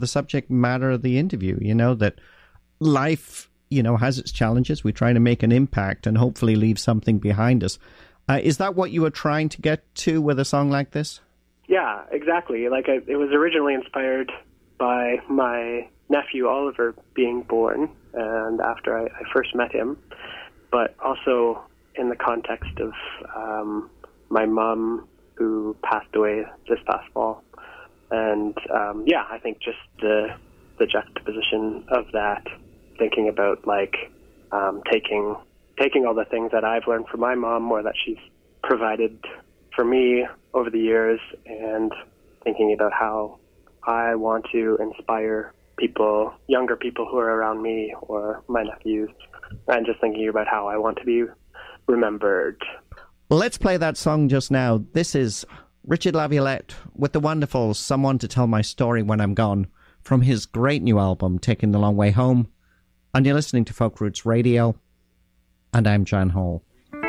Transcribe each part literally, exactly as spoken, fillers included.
the subject matter of the interview, you know, that life, you know, has its challenges. We try to make an impact and hopefully leave something behind us. Uh, is that what you were trying to get to with a song like this? Yeah, exactly. Like I, it was originally inspired by my nephew Oliver being born, and after I, I first met him, but also in the context of um, my mom who passed away this past fall. And um, yeah, I think just the the juxtaposition of that, thinking about like um, taking taking all the things that I've learned from my mom or that she's provided for me over the years, and thinking about how I want to inspire people, younger people who are around me or my nephews, and just thinking about how I want to be remembered. Well, let's play that song just now. This is Richard Laviolette with the wonderful Someone to Tell My Story When I'm Gone from his great new album, Taking the Long Way Home. And you're listening to Folk Roots Radio, and I'm Jan Hall.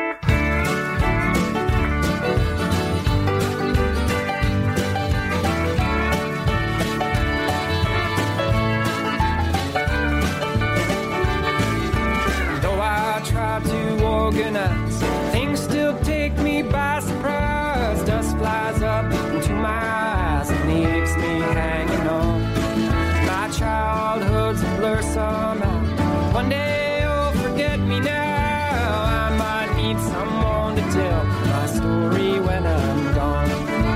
Organize. Things still take me by surprise. Dust flies up into my eyes and leaves me hanging on. My childhood's a blur somehow. One day you'll forget me now. I might need someone to tell my story when I'm gone.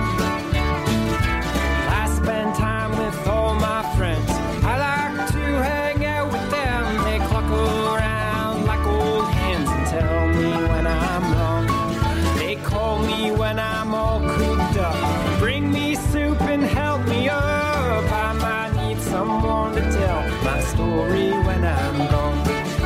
I spend time with all my friends. I like to hang out with them. They cluck around like old hens and tell me when I'm wrong. They call me when I'm all cooped up. Bring me soup and help me up. I might need someone to tell my story when I'm gone.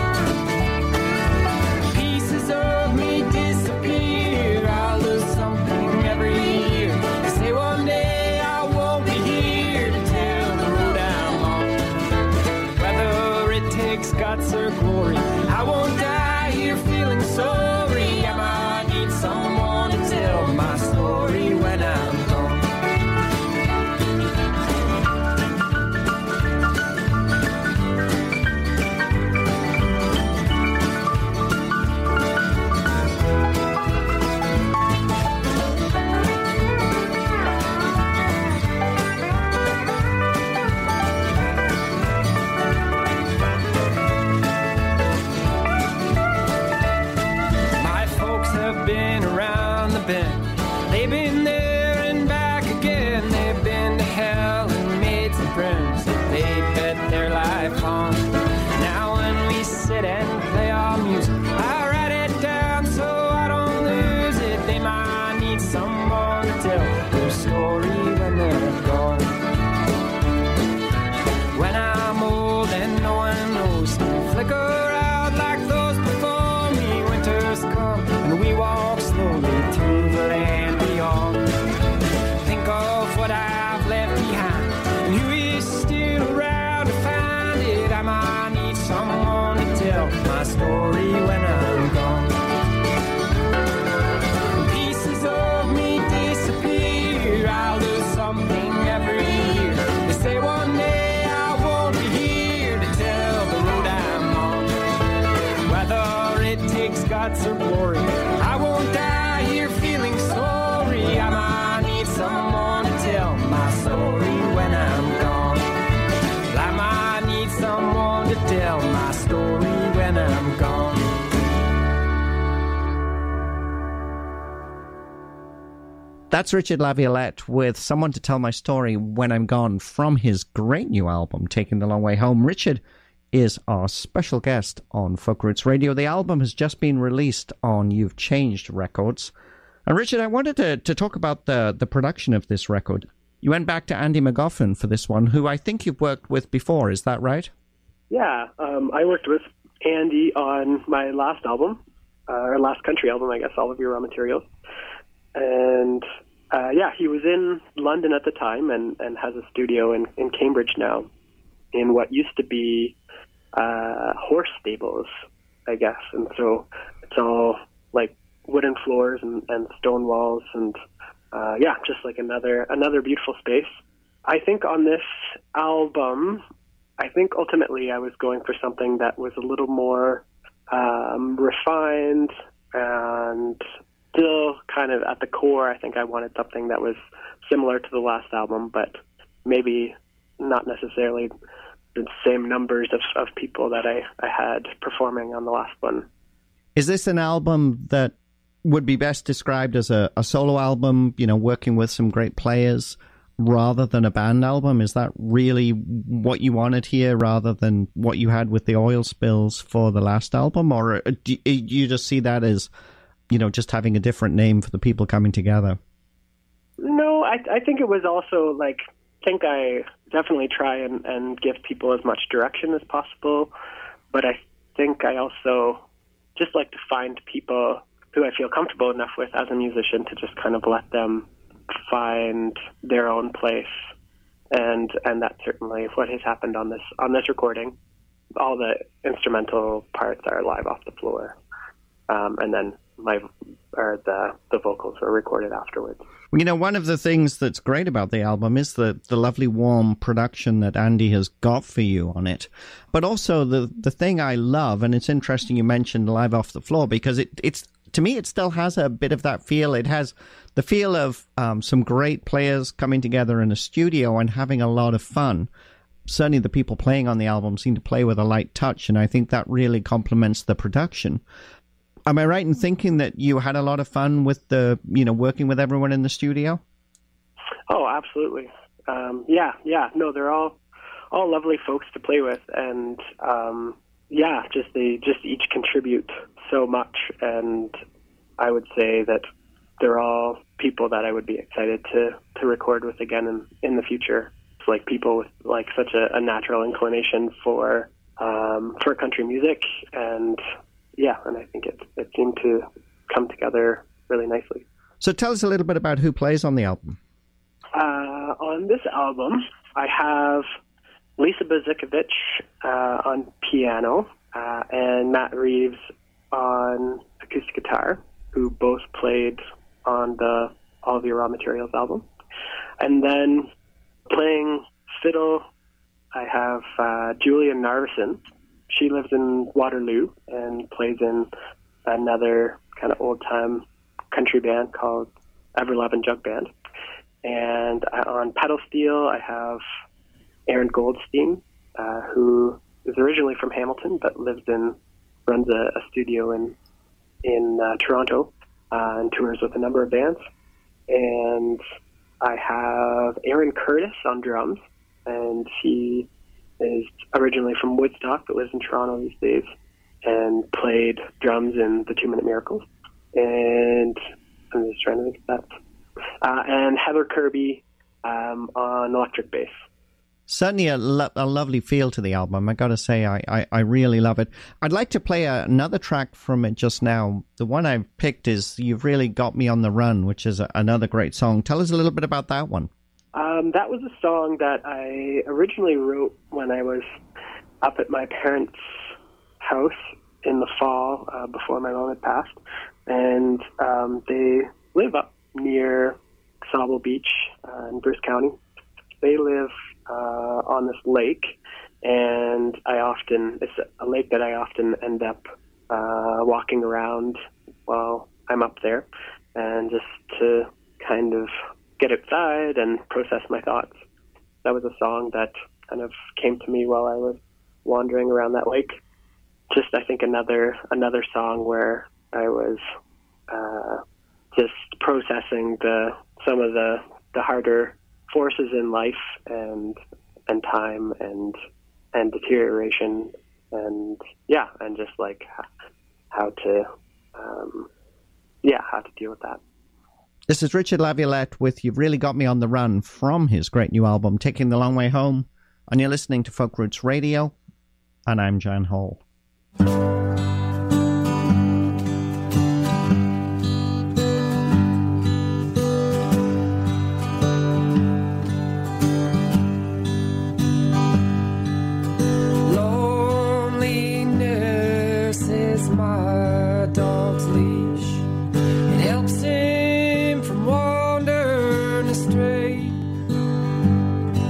Pieces of me disappear. I'll lose something every year. They say one day I won't be here to tell the road I'm on. Whether it takes guts or glory, I won't die here feeling sorry. I might need someone to tell my story when I'm gone. My folks have been around the bend. They've been there and back again. They've been to hell and made some friends that they bet their life on. Now when we sit and play our music, I write it down so I don't lose it. They might need someone to tell their story when they're gone. When I'm old and no one knows me, flicker out like those before me. Winter's come and we walk slowly to the land beyond. Think of what I've left behind and who is still around to find it. I might need someone to tell my story when I'm gone. Pieces of me disappear. I'll lose something every year. They say one day I won't be here to tell the road I'm on. Whether it takes guts or glory, I won't die here feeling sorry. I might need someone to tell my story when I'm gone. I might need someone to tell my story when I'm gone. That's Richard Laviolette with Someone to Tell My Story When I'm Gone from his great new album, Taking the Long Way Home. Richard is our special guest on Folk Roots Radio. The album has just been released on You've Changed Records. And Richard, I wanted to, to talk about the, the production of this record. You went back to Andy McGoffin for this one, who I think you've worked with before. Is that right? Yeah, um, I worked with Andy on my last album, uh, or last country album, I guess, All of Your Raw Materials. And uh, yeah, he was in London at the time and, and has a studio in, in Cambridge now in what used to be uh, horse stables, I guess. And so it's all like wooden floors and, and stone walls and uh, yeah, just like another another beautiful space. I think on this album, I think ultimately I was going for something that was a little more um, refined and still kind of at the core. I think I wanted something that was similar to the last album, but maybe not necessarily the same numbers of, of people that I, I had performing on the last one. Is this an album that would be best described as a, a solo album, you know, working with some great players, rather than a band album? Is that really what you wanted here, rather than what you had with the Oil Spills for the last album? Or do you just see that as, you know, just having a different name for the people coming together? No, I, I think it was also like, I think I definitely try and, and give people as much direction as possible, but I think I also just like to find people who I feel comfortable enough with as a musician to just kind of let them find their own place, and and that's certainly what has happened on this on this recording. All the instrumental parts are live off the floor, um, and then live or the the vocals were recorded afterwards. You know, one of the things that's great about the album is the, the lovely warm production that Andy has got for you on it. But also the, the thing I love, and it's interesting you mentioned live off the floor, because it it's to me it still has a bit of that feel. It has the feel of um, some great players coming together in a studio and having a lot of fun. Certainly the people playing on the album seem to play with a light touch, and I think that really complements the production. Am I right in thinking that you had a lot of fun with the, you know, working with everyone in the studio? Oh, absolutely. Um, yeah, yeah. No, they're all all lovely folks to play with, and um, yeah, just they just each contribute so much, and I would say that they're all people that I would be excited to, to record with again in, in the future. It's like people with like such a, a natural inclination for um, for country music, and yeah, and I think it it seemed to come together really nicely. So tell us a little bit about who plays on the album. Uh, on this album, I have Lisa Bezikovich uh, on piano uh, and Matt Reeves on acoustic guitar, who both played on the All of Your Raw Materials album. And then playing fiddle, I have uh, Julia Narveson. She lives in Waterloo and plays in another kind of old-time country band called Everlovin' Jug Band. And on pedal steel, I have Aaron Goldstein, uh, who is originally from Hamilton but lives in runs a, a studio in in uh, Toronto uh, and tours with a number of bands. And I have Aaron Curtis on drums, and he is originally from Woodstock but lives in Toronto these days and played drums in the Two Minute Miracles. And I'm just trying to think of that. Uh, and Heather Kirby um, on electric bass. Certainly a, lo- a lovely feel to the album. I got to say, I, I, I really love it. I'd like to play a, another track from it just now. The one I've picked is You've Really Got Me on the Run, which is a, another great song. Tell us a little bit about that one. Um, that was a song that I originally wrote when I was up at my parents' house in the fall uh, before my mom had passed. And um, they live up near Sauble Beach uh, in Bruce County. They live uh, on this lake, and I often, it's a lake that I often end up uh, walking around while I'm up there, and just to kind of get outside and process my thoughts. That was a song that kind of came to me while I was wandering around that lake. Just, I think, another another song where I was uh, just processing the some of the, the harder forces in life and and time and and deterioration and yeah and just like how to um, yeah how to deal with that. This is Richard Laviolette with You've Really Got Me on the Run from his great new album Taking the Long Way Home, and you're listening to Folk Roots Radio, and I'm Jan Hall. Loneliness is my dog's leash. It helps him from wandering astray.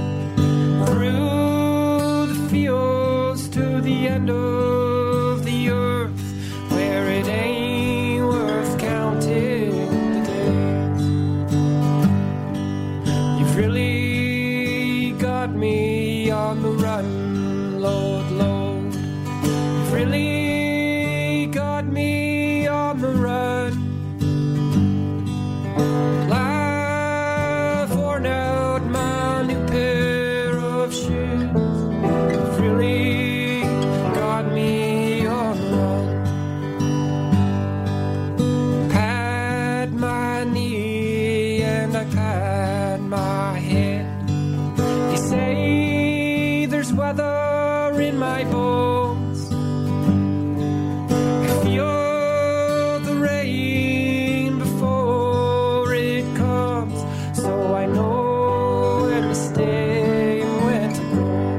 on the run, Lord, Lord. You've really got me on the run. I've worn out my new pair of shoes. You've really got me on the run. Pat my knee and I pat my head. You say there's weather in my bones. I feel the rain before it comes, so I know when to stay and when to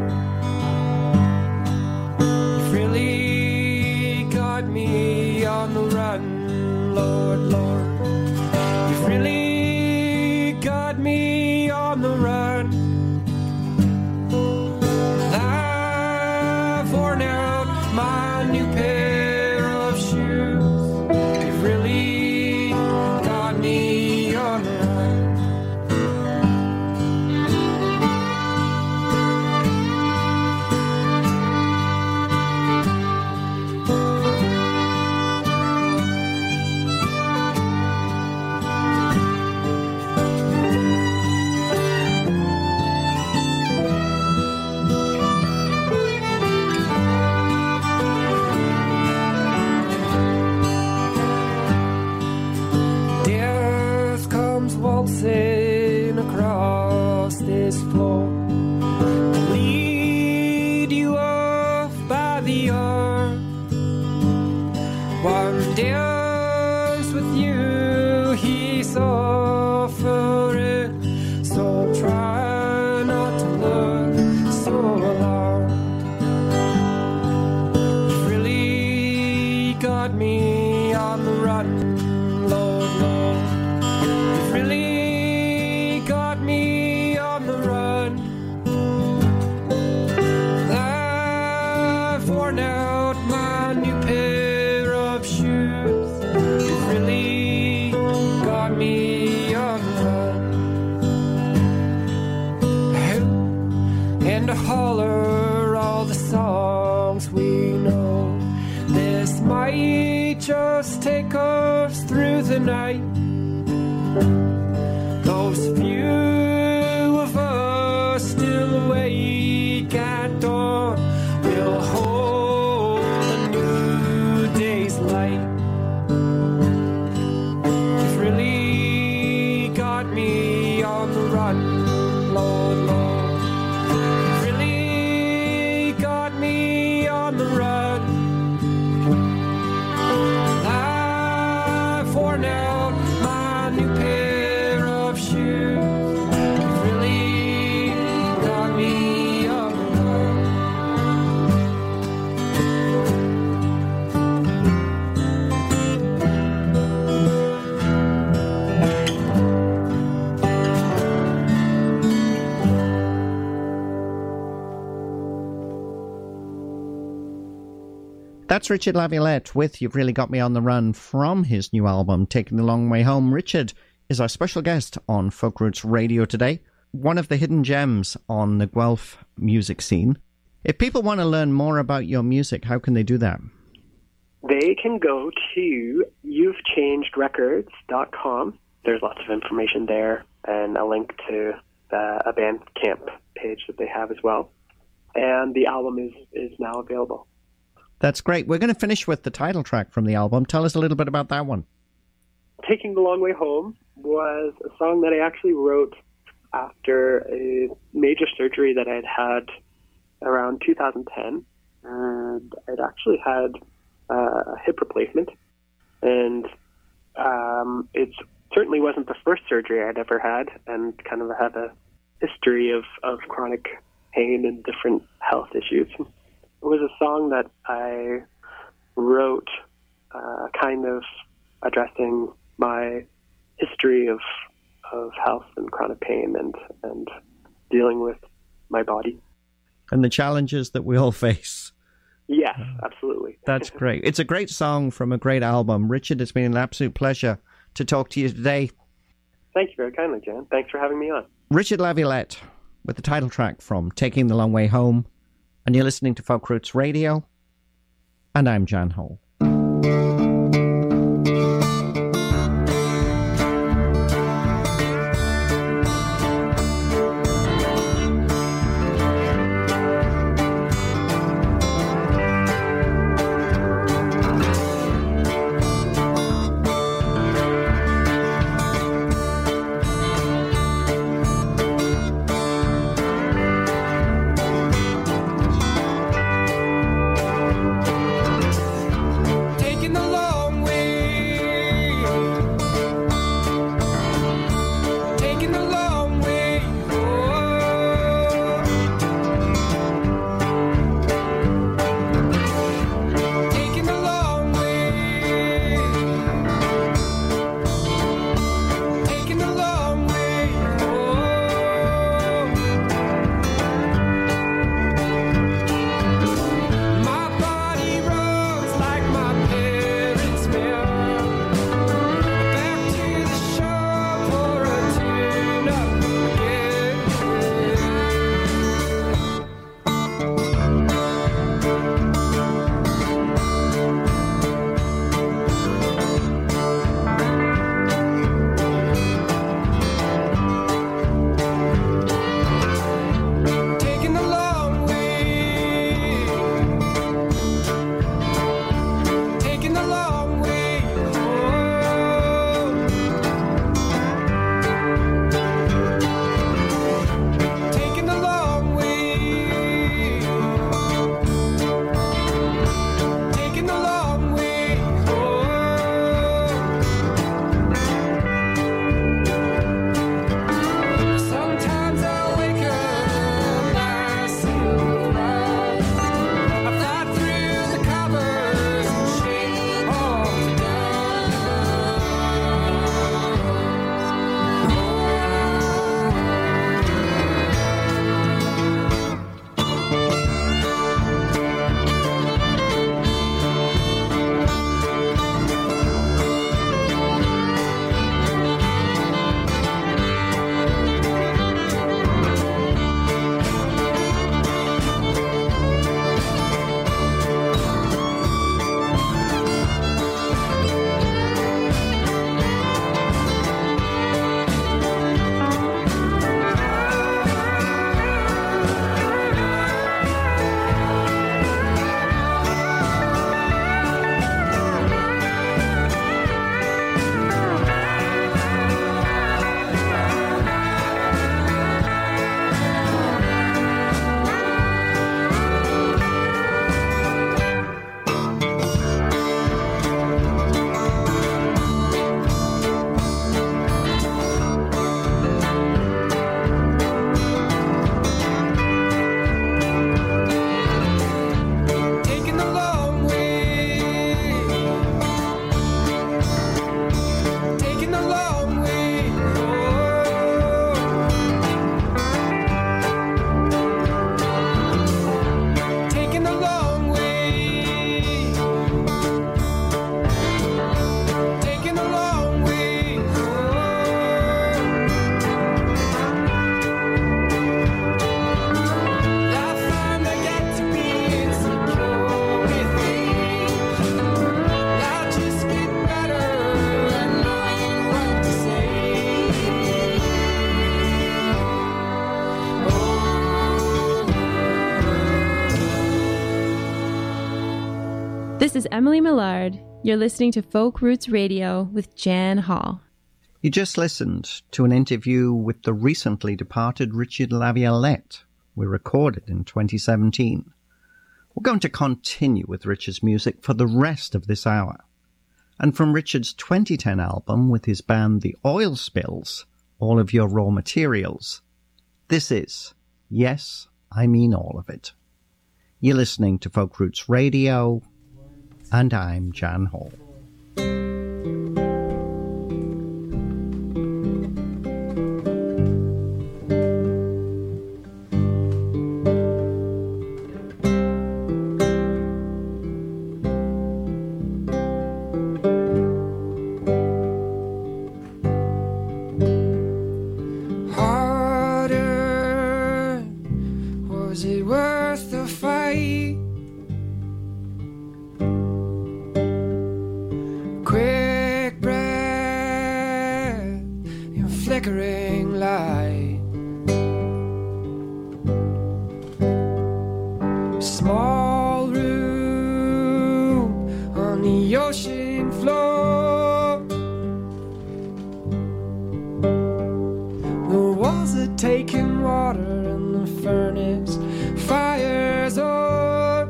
go. You've really got me on the run, Lord, Lord. You've really got me on the run. I've worn out my new pair of shoes. You've really got me on the run. Death comes waltzing across this floor, lead you off by the arm. One dance with you he's offering, so try not to look so alarmed. You've really got me on the run, Lord, Lord. You've really got me on the run. I've worn out my new pair of shoes. You've really got me on the run. And to holler all the songs we know. This might just take us through the night. Those few of us still awake at dawn will hold a new day's light. You've really got me on the run, Lord, Lord. You've really got me on the run. I've worn out my new pair of shoes. You've really got me on the run. That's Richard Laviolette with You've Really Got Me on the Run from his new album, Taking the Long Way Home. Richard is our special guest on Folk Roots Radio today, one of the hidden gems on the Guelph music scene. If people want to learn more about your music, how can they do that? They can go to you've changed records dot com. There's lots of information there and a link to uh, a Bandcamp page that they have as well. And the album is, is now available. That's great. We're going to finish with the title track from the album. Tell us a little bit about that one. Taking the Long Way Home was a song that I actually wrote after a major surgery that I'd had around two thousand ten. And I'd actually had uh, a hip replacement. And um, it certainly wasn't the first surgery I'd ever had, and kind of had a history of, of chronic pain and different health issues. It was a song that I wrote uh, kind of addressing my history of of health and chronic pain and, and dealing with my body. And the challenges that we all face. Yes, absolutely. That's great. It's a great song from a great album. Richard, it's been an absolute pleasure to talk to you today. Thank you very kindly, Jan. Thanks for having me on. Richard Laviolette with the title track from Taking the Long Way Home, and you're listening to Folk Roots Radio, and I'm Jan Hall. This is Emily Millard. You're listening to Folk Roots Radio with Jan Hall. You just listened to an interview with the recently departed Richard Laviolette. We recorded in twenty seventeen. We're going to continue with Richard's music for the rest of this hour. And from Richard's twenty ten album with his band The Oil Spills, All of Your Raw Materials, this is Yes, I Mean All of It. You're listening to Folk Roots Radio, and I'm Jan Hall. Harder really worth the fight. Quick breath, your flickering light. Small room on the ocean floor. The walls are taking water and the furnace fires on.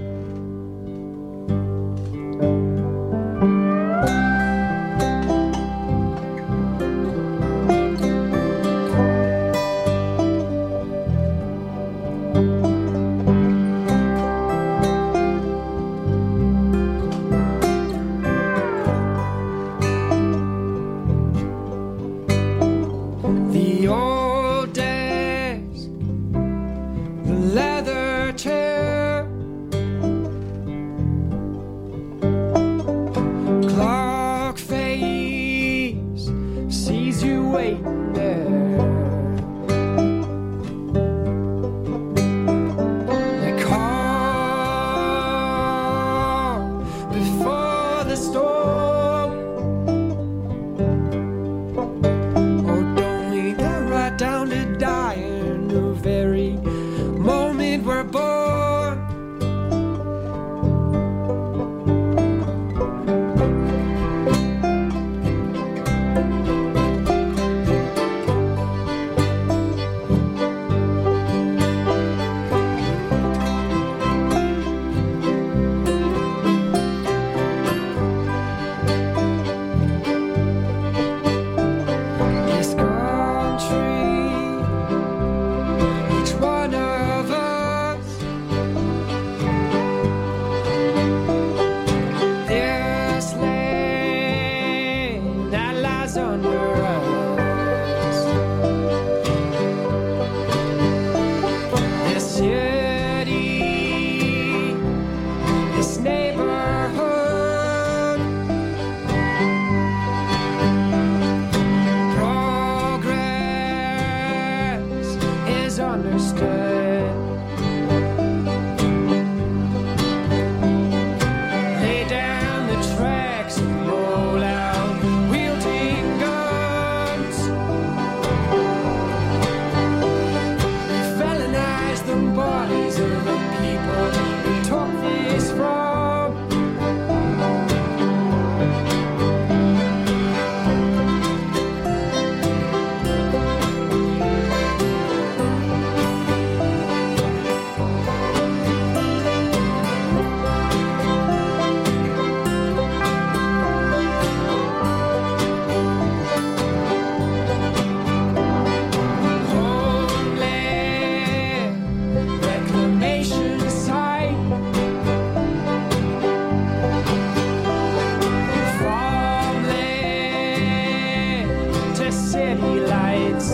The old desk, the leather chair, clock face sees you waiting there. They call before the storm. Oh, don't we get right down to dying the very moment we're born. This country, each one of us, this land that lies under us, this city, this neighborhood, progress is understood. Lay down the tracks and roll out wielding guns. Felonize the bodies of the people we took this from. Homeland reclamation site. Farmland to city lights.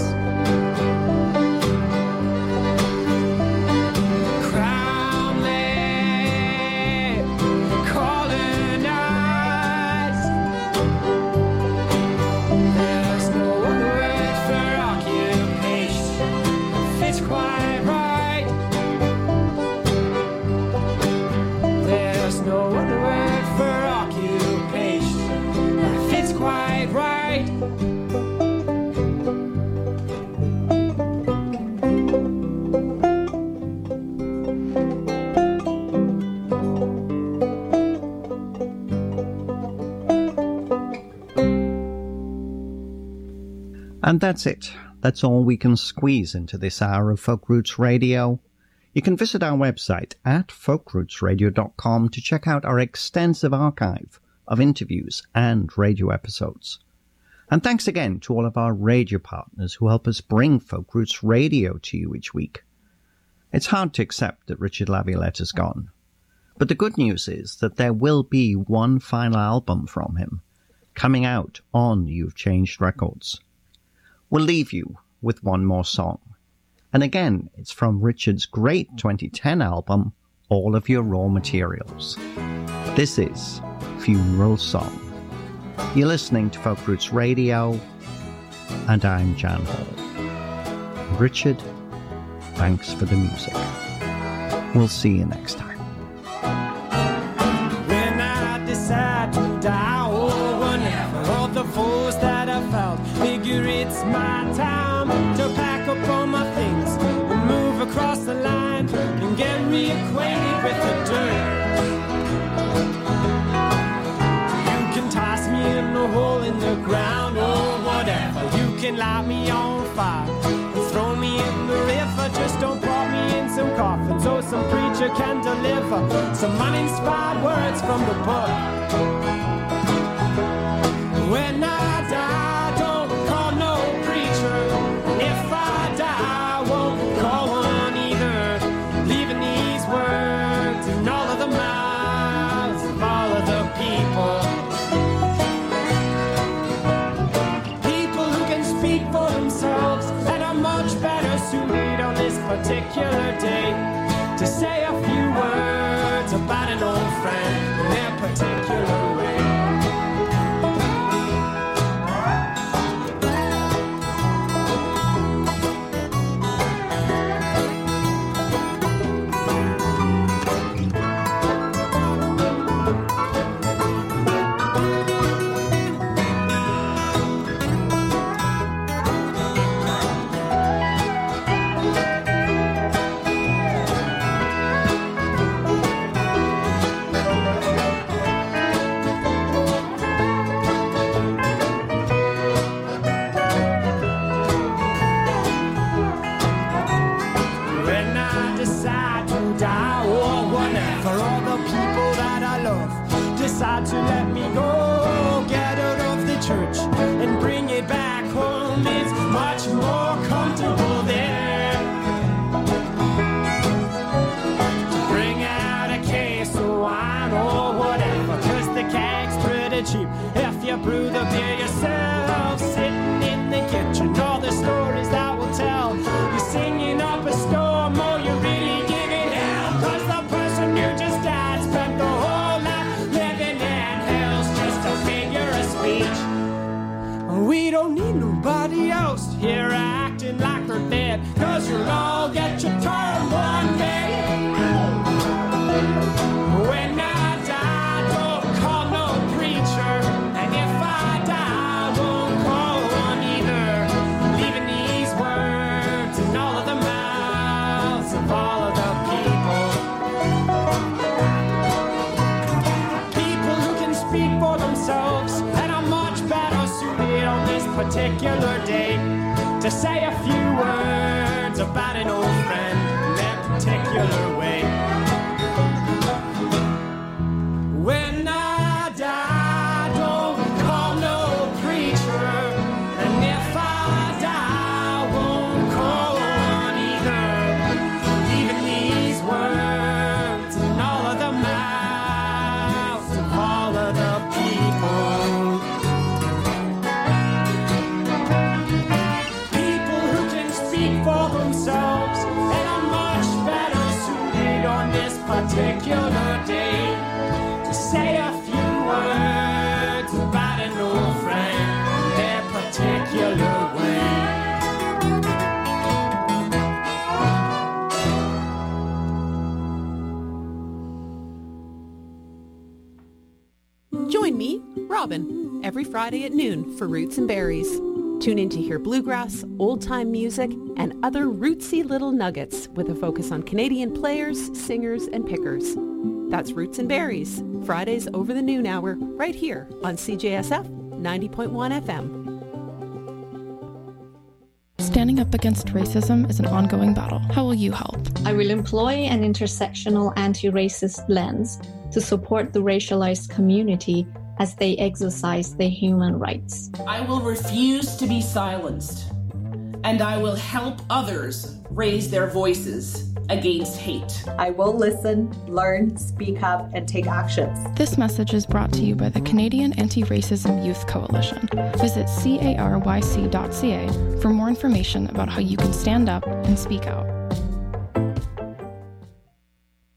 Crown land colonized. There's no one word for occupation. Fits quite right. There's no one word for occupation. Fits quite right. And that's it. That's all we can squeeze into this hour of Folk Roots Radio. You can visit our website at folk roots radio dot com to check out our extensive archive of interviews and radio episodes. And thanks again to all of our radio partners who help us bring Folk Roots Radio to you each week. It's hard to accept that Richard Laviolette is gone, but the good news is that there will be one final album from him coming out on You've Changed Records. We'll leave you with one more song. And again, it's from Richard's great twenty ten album, All of Your Raw Materials. This is Funeral Song. You're listening to Folk Roots Radio, and I'm Jan Hall. Richard, thanks for the music. We'll see you next time. When I decide to die, oh, whenever all the foes that I felt, figure it's my time to pack up all my things and move across the line and get reacquainted with the dirt. You can toss me in a hole in the ground or whatever. You can light me on fire and throw me in the river. Just don't put me in some coffin so some preacher can deliver some uninspired words from the book. When I die, don't call no preacher. If I die, I won't call one either. Leaving these words in all of the mouths of all of the people. People who can speak for themselves and are much better suited on this particular day to say a few words about an old friend in their particular way. Decide to let me go, get out of the church and bring it back home. It's much more comfortable there to bring out a case of wine or whatever, cause the keg's pretty cheap if you brew the beer yourself. Sitting in the kitchen, all the stories that will tell, you're singing up a storm or you're really giving hell, cause the person you just died spent the whole we don't need nobody else here acting like they're dead, cause you'll all get your turn one day. When I die, don't call no preacher, and if I die, I won't call one either. Leaving these words in all of the mouths of all of the people. People who can speak for themselves and are much better suited on this particular day to say a few words about an old friend in their particular way. When I die, don't call no preacher, and if I die, I won't call one either. Leaving these words in all of the mouths of all of the people. For themselves and are much better suited on this particular day to say a few words about an old friend in their particular way. Join me, Robin, every Friday at noon for Roots and Berries. Tune in to hear bluegrass, old-time music, and other rootsy little nuggets with a focus on Canadian players, singers, and pickers. That's Roots and Berries, Fridays over the noon hour, right here on C J S F ninety point one F M. Standing up against racism is an ongoing battle. How will you help? I will employ an intersectional anti-racist lens to support the racialized community as they exercise their human rights. I will refuse to be silenced, and I will help others raise their voices against hate. I will listen, learn, speak up, and take actions. This message is brought to you by the Canadian Anti-Racism Youth Coalition. Visit caryc dot c a for more information about how you can stand up and speak out.